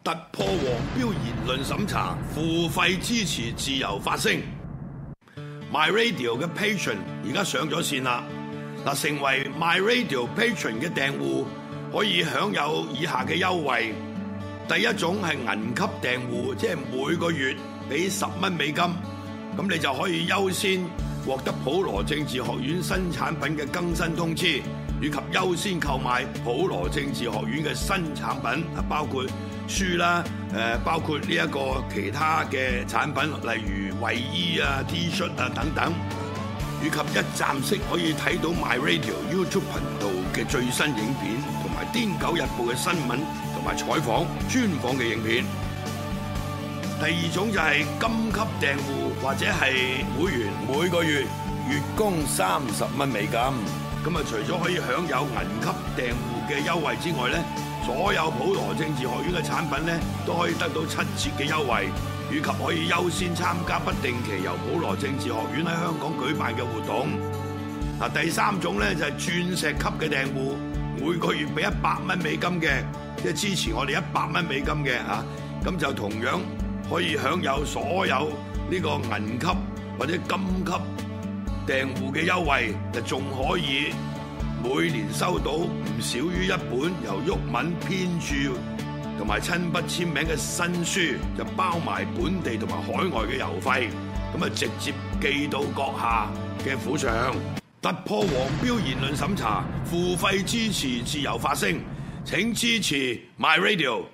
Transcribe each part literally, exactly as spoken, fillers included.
突破黃標言論審查，付費支持自由發聲。My Radio 嘅 Patron 而家上咗線啦！嗱，成為 My Radio Patron 嘅訂戶可以享有以下嘅優惠。第一種係銀級訂戶，即係每個月俾十蚊美金，咁你就可以優先獲得普羅政治學院新產品嘅更新通知，以及優先購買普羅政治學院嘅新產品，啊，包括書啦，誒，包括呢一個其他嘅產品，例如衛衣啊、T 恤啊等等，以及一站式可以睇到 My Radio YouTube 頻道嘅最新影片，同埋《癲狗日報》嘅新聞同埋採訪專訪嘅影片。第二種就係金級訂戶或者係會員，每個月月供三十蚊美金。咁啊，除咗可以享有銀級訂戶嘅優惠之外咧，所有普羅政治學院嘅產品咧都可以得到七折嘅優惠，以及可以優先參加不定期由普羅政治學院喺香港舉辦嘅活動。嗱，第三種咧就係鑽石級嘅訂戶，每個月俾一百蚊美金嘅，即係支持我哋一百蚊美金嘅嚇，咁就同樣可以享有所有呢個銀級或者金級訂戶嘅優惠，就仲可以每年收到唔少於一本由毓民編著同埋親筆簽名嘅新書，就包埋本地同埋海外嘅郵費，咁啊直接寄到閣下嘅府上。突破黃標言論審查，付費支持自由發聲，請支持 My Radio。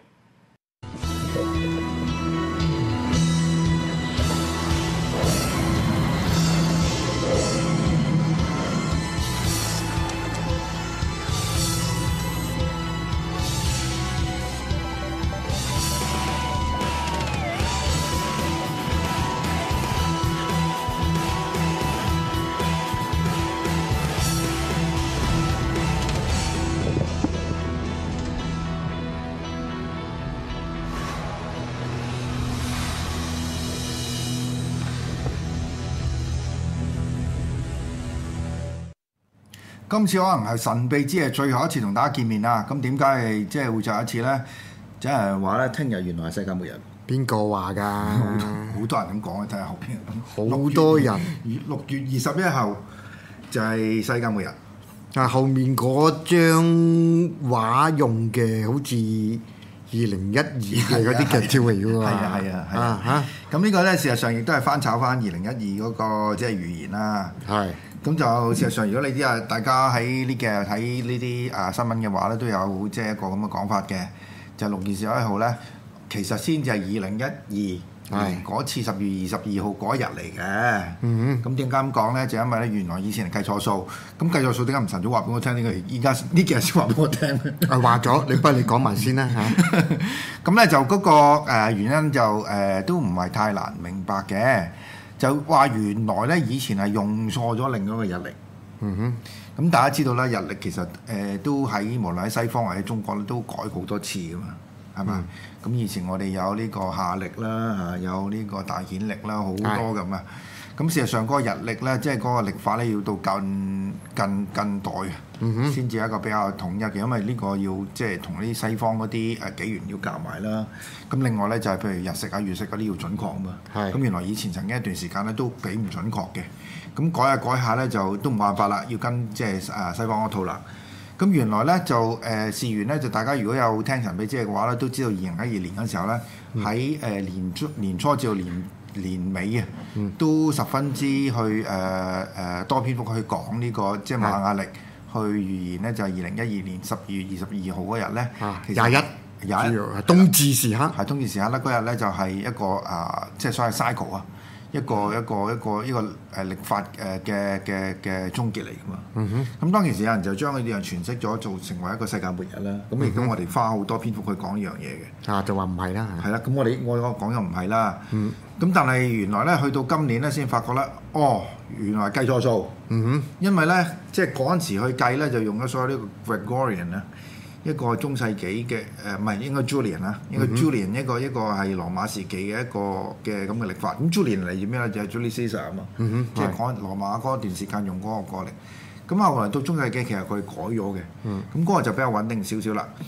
今次可能係神秘之夜最後一次同大家見面啦。咁點解係即係會最後一次咧？即係話咧，聽日原來係世界末日。 邊個話㗎？ 好多人咁講啊！睇下後邊， 好多人。 六月二十一號就係世界末日。 啊，後面嗰張畫用嘅好似二零一二嘅嗰啲劇照嚟㗎喎。 係啊係啊係啊嚇！咁呢個咧事實上亦都係翻炒翻二零一二嗰個即係預言啦。係。咁就事實上，如果你啲啊大家喺呢幾日睇呢啲啊新聞嘅話咧，都有即係一個咁嘅講法嘅，就六月二十一號咧，其實先至係二零一二年嗰次十月二十二號嗰日嚟嘅。嗯哼。咁點解咁講咧？就因為咧，原來以前係計錯數，咁計錯數點解唔晨早話俾我聽？呢個依家呢幾日先話俾我聽。 啊話咗，你不如你講埋先啦嚇。 咁咧就嗰個誒原因就誒都唔係太難明白嘅。就話原來咧以前係用錯咗另一個日曆，嗯哼，咁大家知道啦，日曆其實誒、呃、都喺無論喺西方或者中國咧都改好多次噶嘛，係嘛？咁、嗯、以前我哋有呢個夏曆啦，嚇有呢個大顯曆啦，好多咁啊。咁事實上嗰個日曆咧，即係嗰個曆法咧，要到近近近代啊，先至係一個比較統一嘅，因為呢個要即係同啲西方嗰啲誒紀元要夾埋啦。咁另外咧就係、是、譬如日食啊、月食嗰啲要準確啊嘛。係。咁原來以前曾經一段時間咧都幾唔準確嘅。咁改下改下咧就都冇辦法啦，要跟即係誒西方嗰套啦。咁原來咧就誒事緣咧就大家如果有聽神秘之夜嘅話咧，都知道二零一二年嗰時候咧喺誒年初年初至到年年尾啊，嗯、都十分之去誒誒、呃、多篇幅去講呢、這個即係瑪雅曆去預言咧，就係二零一二年十二月二十二號嗰日咧，廿一廿一冬至時刻，係冬至時刻咧嗰日咧就係一個啊、呃，即係所謂 cycle 啊。一個一個一個一個誒曆法誒嘅嘅嘅終結嚟㗎嘛。咁、嗯、哼當其時有人就將佢啲人詮釋咗做成為一個世界末日啦。咁亦都我哋花好多篇幅去講呢樣嘢嘅。啊，就話唔係啦。係啦，咁我哋我講又唔係啦。咁、嗯、但係原來咧去到今年咧先發覺咧，哦，原來計錯數。嗯哼，因為咧即係嗰陣時去計咧就用咗所有呢個 Gregorian 啦。一個中世紀嘅誒唔係應該 Julian 啦，應該 Julian 一個一個係羅馬時期嘅一個嘅咁嘅曆法。咁 Julian 嚟自咩咧？就係 Julius Caesar 啊嘛，即係講羅馬嗰段時間用嗰個國曆。咁後來到中世紀其實佢改咗嘅，咁嗰、嗯、個就比較穩定少少啦。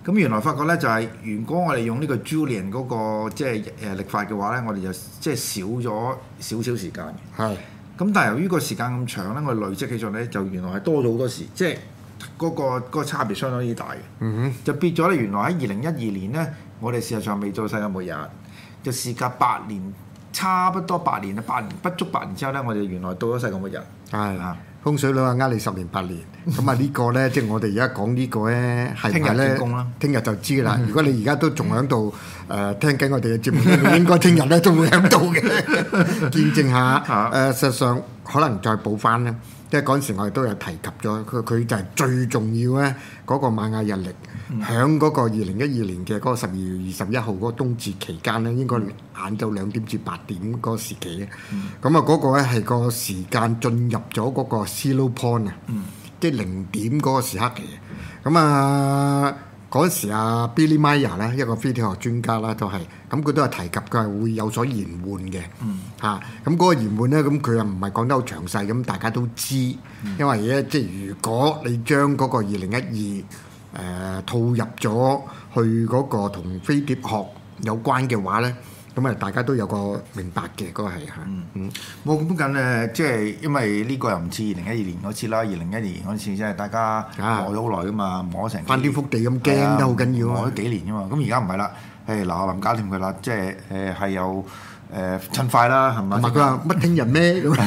咁原來發覺咧就係、是，如果我哋用呢個 Julian 嗰、那個即係誒曆法嘅話咧，我哋就即係少咗少少時間嘅。 係。 咁但係由於個時間咁長咧，我哋累積起上咧就原來係多咗好多時，即係嗰、那個嗰、那個差別相當之大嘅。 嗯哼。 就變咗咧，原來喺二零一二年咧，我哋事實上未做世界末日，就事隔八年，差不多八年啊，八年不足八年之後咧，我哋原來到咗世界末日。 係啊。 風水佬啊，呃你十年八年，咁啊呢個咧，即係我哋而家講呢個咧，係咪咧？聽日就知啦。如果你而家都仲喺度誒聽緊我哋嘅節目，你應該聽日咧都會喺度嘅，見證下。誒，實際上可能再補翻咧，因為嗰陣時我哋都有提及咗，佢佢就係最重要咧嗰個瑪雅日曆，喺嗰個二零一二年嘅嗰個十二月二十一號嗰個冬至期間咧，應該晏晝兩點至八點嗰個時期咧，咁啊嗰個咧係個時間進入咗嗰個 zero point 啊，即係零點嗰個時刻嚟嘅。咁啊嗰時啊 Billy Meier 咧，一個飛碟學專家啦，都係咁佢都係提及佢係會有所延緩嘅，嚇咁嗰個延緩咧，咁佢又唔係講得好詳細，咁大家都知，因為咧即係如果你將嗰個二零一二誒套入咗去嗰個同飛碟學有關嘅話咧。咁啊，大家都有個明白嘅，嗰個係嚇。嗯嗯， 冇咁緊誒，即係因為呢個又唔似二零一二年嗰次啦。二零一二年嗰次即係大家磨咗好耐噶嘛，磨成翻天覆地咁驚得好緊要啊！ 磨咗幾年噶嘛，咁而家唔係啦。誒嗱，我臨搞掂佢啦，即係誒係有誒趁快啦，係咪？ 同埋佢話乜聽日咩咁？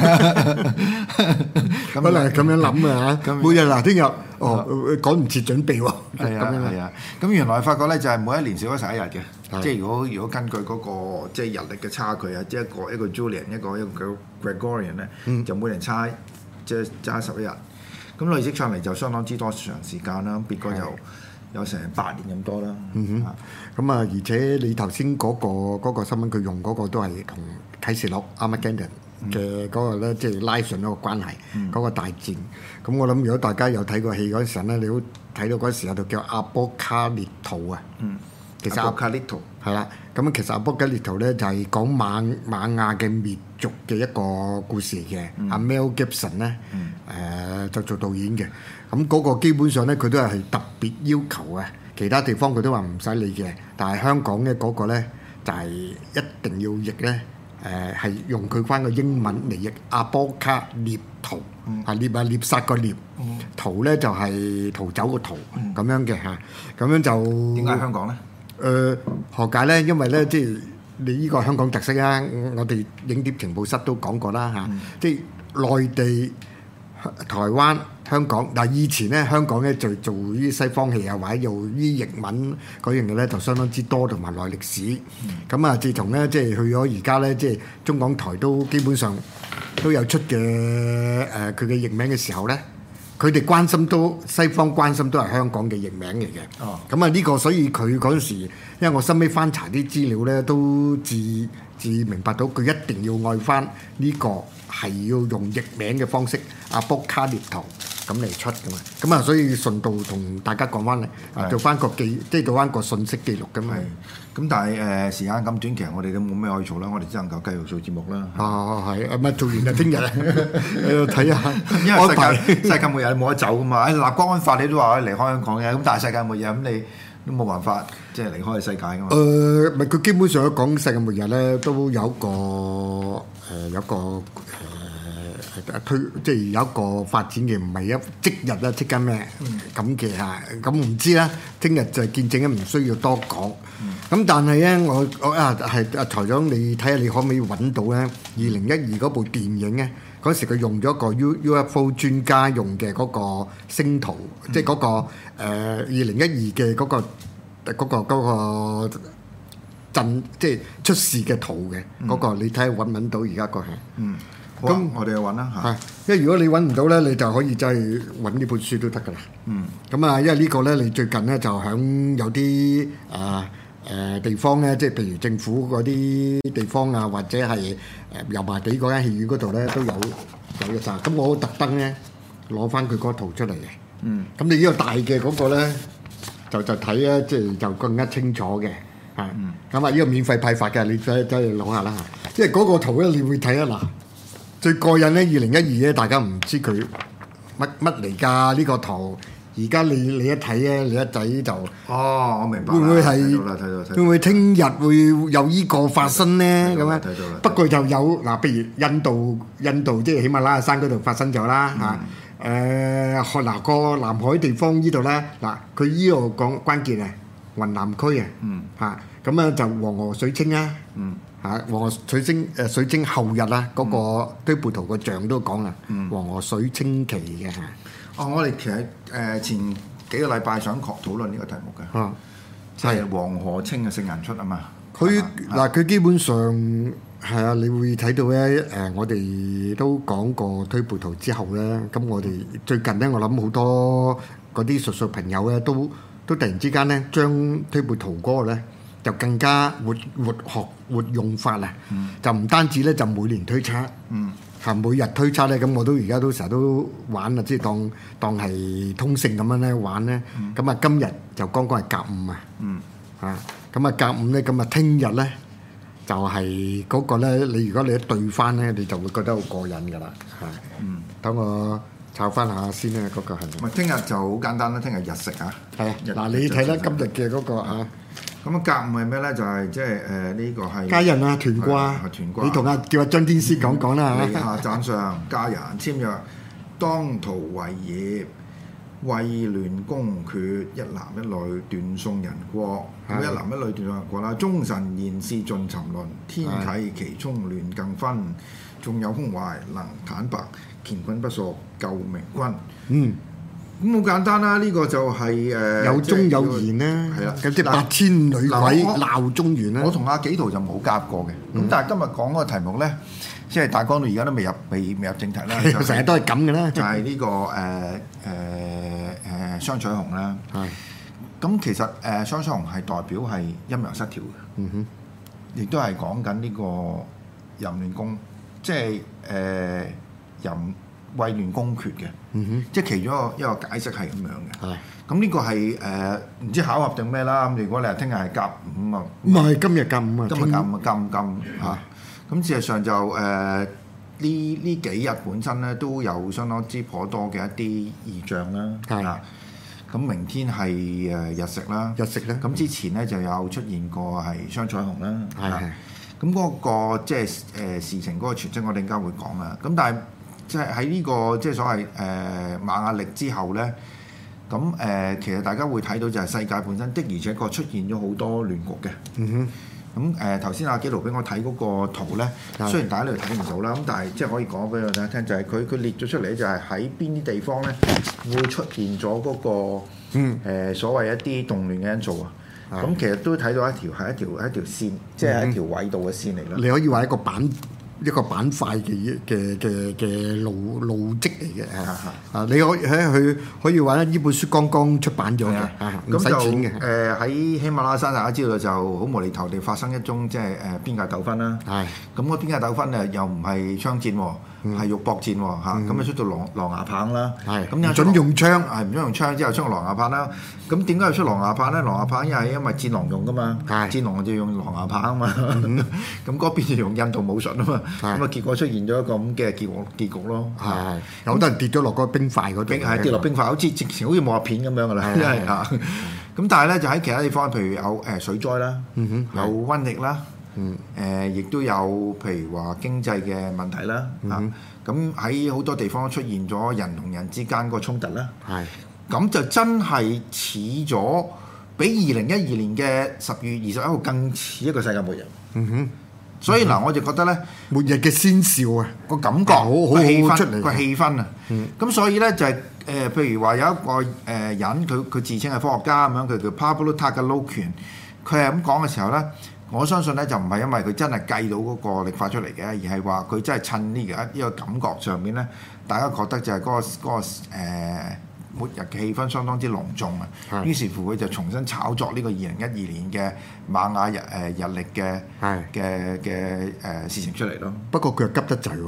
咁啊咁樣諗啊嚇，每日嗱聽日哦趕唔切準備喎。 係啊係啊，咁原來發覺咧就係每一年少咗十一日嘅。即係如果如果根據嗰、那個即係日曆嘅差距啊，即係一個一個 Julian 一個一個 Gregorian 咧、嗯，就每年差即係差十一日，咁累積上嚟就相當之多長時間啦。結果就有成八年咁多啦。 嗯哼，咁啊，而且你頭先嗰個嗰、那個新聞佢用嗰個都係同啟示錄 Armageddon 嘅嗰個咧，即係拉順一個關係，嗰、嗯、個大戰。咁我諗如果大家有睇過戲嗰陣咧，你都睇到嗰時有套叫阿波卡列圖啊。嗯。其實阿波卡列圖係啦，咁其實阿波卡列圖咧就係講瑪瑪雅嘅滅族嘅一個故事嘅。阿 Mel Gibson 咧誒就做導演嘅，咁嗰個基本上咧佢都係特別要求嘅，其他地方佢都話唔使理嘅，但係香港嘅嗰個咧就係一定要譯咧誒係用佢翻個英文嚟譯阿波卡列圖，係獵啊獵殺個獵，圖咧就係逃走個圖咁樣嘅嚇，咁樣就點解香港咧？ 誒何解咧？因為咧，即係你呢個香港特色啊！我哋影碟情報室都講過啦嚇，嗯、即係內地、台灣、香港。嗱，以前咧香港咧就做啲西方戲啊，或者用啲譯文嗰樣嘢咧，就相當之多同埋內歷史。咁啊、嗯，自從咧即係去咗而家咧，即係中港台都基本上都有出嘅誒佢嘅譯名嘅時候咧。佢哋關心都西方關心都係香港嘅譯名嚟嘅，咁啊呢個所以佢嗰陣時，因為我收尾翻查啲資料咧，都自自明白到佢一定要愛翻呢個係要用譯名嘅方式，阿波卡列圖咁嚟出㗎嘛，咁啊所以順道同大家講翻嚟，做翻個記，即係做翻個信息記錄㗎嘛。 咁但係誒、呃、時間咁短，其實我哋都冇咩可以做啦，我哋只能夠繼續做節目啦。 哦，係，咁啊做完就聽日喺度睇下， 因為世界世界末日你冇得走噶嘛。立國安法你都話離開香港嘅，咁但係世界末日咁你都冇辦法即係離開世界噶嘛。誒、 呃，咪佢基本上講世界末日咧，都有一個誒、呃、有一個誒。呃推即係有一個發展嘅，唔係一即日啦，即緊咩咁嘅嚇，咁唔知啦。聽日就見證咧，唔需要多講。咁、嗯、但係咧，我我啊係啊台長，你睇下你可唔可以揾到咧？二零一二嗰部電影咧，嗰時佢用咗個 U U F O 專家用嘅嗰個星圖，嗯、即係嗰、嗰個誒二零一二嘅嗰個嗰、嗰個嗰、嗰個震即係出事嘅圖嘅嗰、嗯嗰個，你睇下揾唔揾到而家個係嗯。 咁我哋去揾啦嚇， 因為如果你揾唔到咧，你就可以真係揾呢本書都得噶啦。嗯，咁啊，因為呢個咧，你最近咧就響有啲啊誒地方咧，即係譬如政府嗰啲地方啊，或者係誒油麻地嗰間戲院嗰度咧，都有有一紮。咁我特登咧攞翻佢嗰圖出嚟嘅。嗯，咁你呢個大嘅嗰個咧，就就睇咧，即係就更加清楚嘅。嚇，咁啊，呢個免費派發嘅，你再再攞下啦嚇。即係嗰個圖咧，你會睇啊嗱。最過癮咧，二零一二咧，大家唔知佢乜乜嚟㗎？呢個圖而家你你一睇咧，你一仔就哦，我明白。 會唔會係睇到啦，睇到睇到。 會唔會聽日會有依個發生咧？咁樣睇到啦。 不過就有嗱，譬如印度印度即係喜馬拉雅山嗰度發生咗啦嚇。誒，學嗱個南海地方呢度咧嗱，佢依度講關鍵啊，雲南區啊嚇，咁啊就黃河水清啊嚇，黃河水清誒水清後日啊，嗰個推背圖個像都講啊，黃河水清期嘅嚇。 哦，我哋其實誒前幾個禮拜想討論呢個題目嘅， 啊， 就係黃河清嘅聖人出啊嘛。 佢嗱佢基本上係啊，你會睇到咧誒，我哋都講過推背圖之後咧，咁我哋最近咧，我諗好多嗰啲術數朋友咧，都都突然之間咧，將推背圖嗰個咧就更加活活學活用法啊，就唔單止咧就每年推測。嗯。係每日推測咧，咁我都而家都成日都玩啊，即係當當係通勝咁樣咧玩咧。咁啊、嗯，今日就剛剛係甲午啊。嗯。啊，咁啊甲午咧，咁啊聽日咧就係嗰個咧，你如果你一對翻咧，你就會覺得好過癮㗎啦。係。嗯。等我抄翻下先咧，嗰個係。 咪聽日就好簡單啦，聽日日食啊。 係啊。嗱，你睇啦，今日嘅嗰個啊。 咁啊，甲午係咩咧？就係即係誒呢個係家人啊，屯卦。 屯卦。 你同阿叫阿張天師講講啦嚇。 利下贊上，家人簽約，當塗為業，為亂公決，一男一女，斷送人國。咁一男一女斷送人國啦。忠臣賢士盡沉淪，天啟其沖亂更分。仲有胸懷能坦白，乾坤不索救明君。嗯。咁好簡單啦，呢、這個就係、是、誒、呃、 有忠有言啦，係啦，咁即係八千女鬼鬧中原啦。 我同阿紀陶就冇夾過嘅，咁、嗯、但係今日講嗰個題目咧，即係大江到而家都未入未未入正題啦，成日、就是、 都係咁嘅啦。 就係呢、這個誒誒誒雙彩虹啦。係、呃，咁其實誒雙彩虹係代表係陰陽失調嘅。嗯哼，亦都係講緊呢個淫亂宮，即係誒淫。為亂公決嘅，嗯、哼即係其中一個一個解釋係咁樣嘅。係，咁呢個係誒唔知巧合定咩啦？咁如果你係聽日係甲午啊， 唔係今日甲午啊， 今日甲午啊，甲午甲午嚇。咁事實上就誒呢呢幾日本身咧都有相當之頗多嘅一啲異象啦。係啊，咁明天係誒日食啦，日食咧。咁之前咧就有出現過係雙彩虹啦。係係。咁嗰個即係誒事情嗰個傳承，我哋陣間會講啦。咁但係即係喺呢個即係所謂誒、呃、馬雅曆之後咧，咁誒、呃、其實大家會睇到就係世界本身的而且確出現咗好多亂局嘅。嗯哼。咁誒頭先阿紀陶俾我睇嗰個圖咧，的雖然大家呢度睇唔到啦，咁但係即係可以講俾我聽聽，就係佢佢列咗出嚟就係喺邊啲地方咧會出現咗嗰、那個、嗯呃、所謂一啲動亂嘅因素啊。咁的其實都睇到一條係一條一條線，即係、嗯、一條緯度嘅線嚟啦。 你可以話一個板。一個板塊嘅嘅嘅嘅路路跡嚟嘅嚇啊！你可以喺佢可以話呢本書剛剛出版咗嘅，唔使錢嘅。 誒喺喜馬拉雅山大家知道就好無厘頭地發生一宗即係誒邊界糾紛啦。係咁個邊界糾紛誒又唔係槍戰喎，係肉搏戰喎嚇。咁啊出到狼狼牙棒啦。係咁唔準用槍，係唔準用槍之後出個狼牙棒啦。咁點解要出狼牙棒咧？狼牙棒因為因為戰狼用噶嘛，戰狼就用狼牙棒啊嘛。咁嗰邊就用印度武術啊嘛。咁啊是結果出現咗一個咁嘅結局結局咯，係有好多人跌咗落嗰個冰塊嗰度， 係跌落冰塊，好似直情好似武俠片咁樣噶啦，真係嚇。咁但係咧就喺其他地方，譬如有誒水災啦，嗯、哼有瘟疫啦，誒、嗯、亦、呃、都有譬如話經濟嘅問題啦，嚇咁喺好多地方出現咗人同人之間個衝突啦，係咁就真係似咗比二零一二年嘅十月二十一號更似一個世界末日。嗯哼。所以嗱，我就覺得咧， 末日嘅先兆啊， 個感覺好好出嚟，個氣氛啊，咁、嗯、所以咧就係、是、誒、呃，譬如話有一個誒、呃、人，佢佢自稱係科學家咁樣，佢叫 Pablo Tagalocan，佢係咁講嘅時候咧，我相信咧就唔係因為佢真係計到嗰個歷法出嚟嘅，而係話佢真係趁呢個呢個感覺上面咧，大家覺得就係嗰、那個嗰、那個呃末日嘅氣氛相當之隆重啊！是於是乎佢就重新炒作呢個二零一二年嘅瑪雅日誒日曆嘅嘅嘅誒事情出嚟咯。 不過佢又急得滯喎，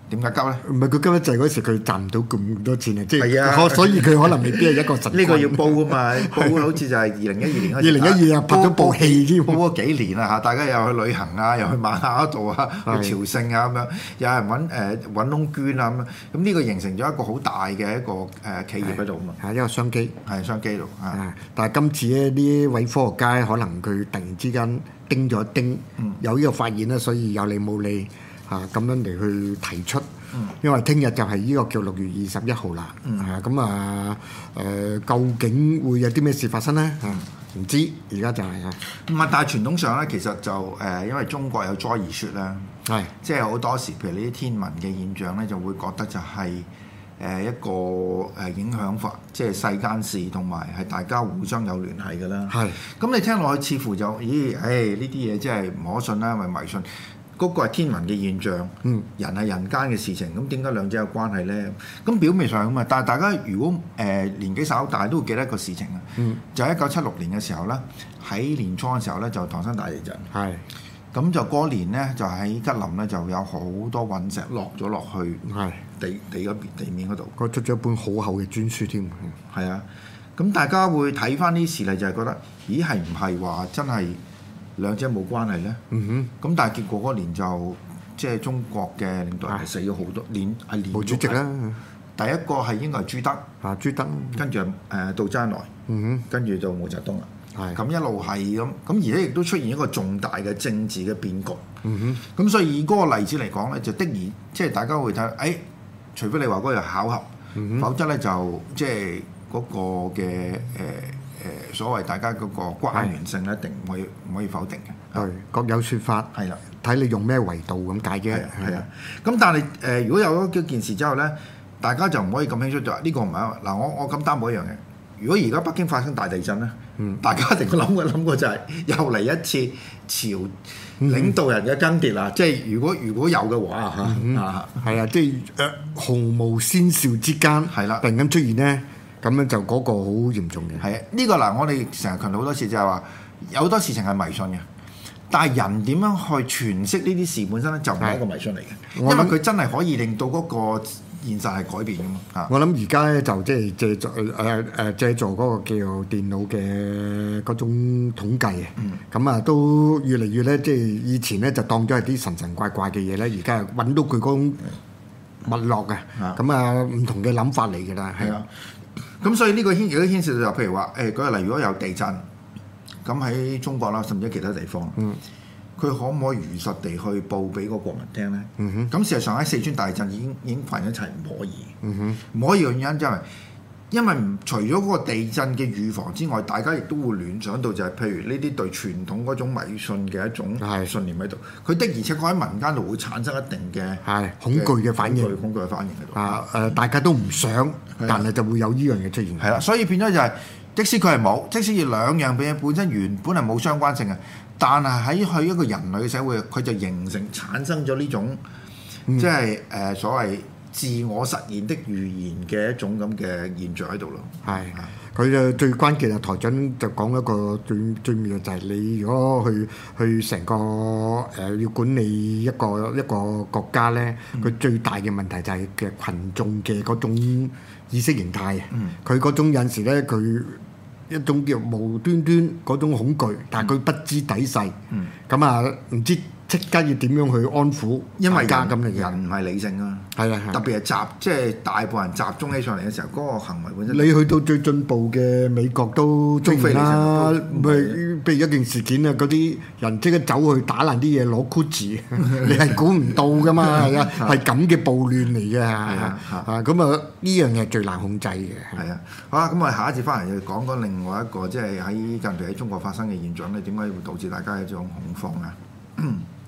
點解急咧？ 唔係佢急得滯嗰時，佢賺唔到咁多錢啊！即係， 啊、 所以佢可能未必係一個神。 呢個要報啊嘛，報好似就係二零一二年開始。 二零一二啊，拍咗部戲添， 報咗幾年啦嚇，大家又去旅行啊，又去馬雅嗰度啊，去朝聖啊咁樣，有人揾誒揾窿捐啊咁樣，咁呢個形成咗一個好大嘅一個誒企業喺度啊嘛， 係一個商機， 係商機度啊。 但係今次咧，呢位科學家可能佢突然之間叮咗一叮，嗯、有呢個發現咧，所以有理冇理。啊咁樣嚟去提出，嗯、因為聽日就係呢個叫六月二十一號啦。啊咁啊誒，究竟會有啲咩事發生咧？啊唔知，而家就係啊。 唔係，但係傳統上咧，其實就誒、呃，因為中國有災異説啦，係是即係好多時，譬如呢啲天文嘅現象咧，就會覺得就係、是、誒、呃、一個誒影響法，即係世間事，同埋係大家互相有聯繫㗎啦。係是，咁你聽落去似乎就，咦？誒呢啲嘢真係唔可信啦，咪迷信。嗰個係天文嘅現象，嗯、人係人間嘅事情，咁點解兩者有關係咧？咁表面上咁啊，但係大家如果誒、呃、年紀稍大，都會記得一個事情啊，嗯、就係一九七六年嘅時候咧，喺年初嘅時候咧，就唐山大地震，係咁是就嗰年咧，就喺吉林咧，就有好多隕石落咗落去地是地嗰邊地面嗰度， 佢出咗一本好厚嘅專書添， 係啊，咁大家會睇翻啲事例，就係覺得，咦係唔係話真係？兩者冇關係咧，咁、嗯、哼但係結果嗰年就即係中國嘅領導人係死咗好多年，係連毛主席啦， 第一個係應該係朱德，啊朱德，跟住誒杜周恩來，嗯、哼跟住就毛澤東啦，係咁是一路係咁，咁而且亦都出現一個重大嘅政治嘅變局，咁、嗯、哼所以以嗰個例子嚟講咧，就的而即係大家會睇，誒、哎，除非你話嗰個巧合，嗯、哼否則咧就即係嗰個嘅誒。呃誒所謂大家嗰個關聯性咧，一定唔可以唔可以否定嘅。 係各有説法，係啦，睇你用咩維度咁解啫。 係啊，咁但係誒，如果有咗件事之後咧，大家就唔可以咁輕率就話呢個唔係嗱，我我咁擔保一樣嘢。如果而家北京發生大地震咧，嗯，大家一定會諗過諗過就係又嚟一次朝領導人嘅更迭啦。即係如果如果有嘅話嚇啊， 係啊，即係誒毫無先兆之間係啦，突然間出現咧。咁樣就嗰個好嚴重嘅。 係啊，呢、這個嗱，我哋成日強調好多次就係話，有好多事情係迷信嘅，但係人點樣去詮釋呢啲事本身咧，就唔係一個迷信嚟嘅。因為佢真係可以令到嗰個現實係改變嘅嘛。 我諗而家咧就即係借助誒誒借助嗰個叫做電腦嘅嗰種統計啊。咁啊、嗯、都越嚟越咧，即係以前咧就當咗係啲神神怪怪嘅嘢咧，而家揾到佢嗰種脈絡嘅。咁啊唔同嘅諗法嚟㗎啦。係啊。 咁所以呢個牽亦都牽涉到，譬如話誒，舉個例，如果有地震，咁喺中國啦，甚至其他地方，佢、嗯、可唔可以如實地去報俾個國民聽咧？咁、嗯、哼事實上喺四川大震已經已經發現一齊唔可以，唔、嗯、哼可以嘅原因就係因為唔除咗嗰個地震嘅預防之外，大家亦都會聯想到就係譬如呢啲對傳統嗰種迷信嘅一種信念喺度，佢的而且確喺民間度會產生一定嘅係恐懼嘅反應， 恐懼嘅反應喺度啊誒、呃，大家都唔想，但係就會有呢樣嘢出現。 係啦，所以變咗就係、是，即使佢係冇，即使要兩樣嘢本身原本係冇相關性嘅，但係喺佢一個人類嘅社會，佢就形成產生咗呢種、嗯、即係誒、呃、所謂自我實現的預言嘅一種咁嘅現象喺度咯。 係，佢就最關鍵啊！台長就講一個最最妙嘅就係你如果去去成個誒、呃、要管理一個一個國家咧，佢、嗯、最大嘅問題就係嘅群眾嘅嗰種意識形態啊！佢嗰、嗯、種有陣時咧，佢一種叫無端端嗰種恐懼，但係佢不知底細。咁啊、嗯，唔知。即刻要點樣去安撫？因為家咁嘅人唔係理性啊，係啊，特別係集即係大部分人集中起上嚟嘅時候，嗰、那個行為本身。你去到最進步嘅美國都中意啦，咪譬如一件事件啊，嗰啲人即刻走去打爛啲嘢攞 Gucci，你係估唔到噶嘛？係啊，係咁嘅暴亂嚟嘅，係啊，啊咁啊呢樣嘢最難控制嘅。係啊，好啦，咁我哋下一節翻嚟要講講另外一個即係喺近期喺中國發生嘅現象咧，點解會導致大家有種恐慌啊？